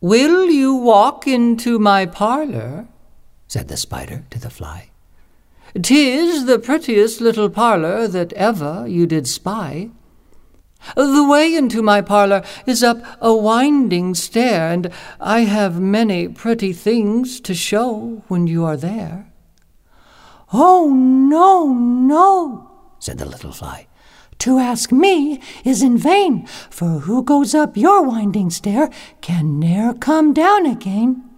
"Will you walk into my parlor?" said the spider to the fly. "'Tis the prettiest little parlor that ever you did spy. The way into my parlor is up a winding stair, and I have many pretty things to show when you are there." "Oh, no, no," said the little fly. "To ask me is in vain, for who goes up your winding stair can ne'er come down again."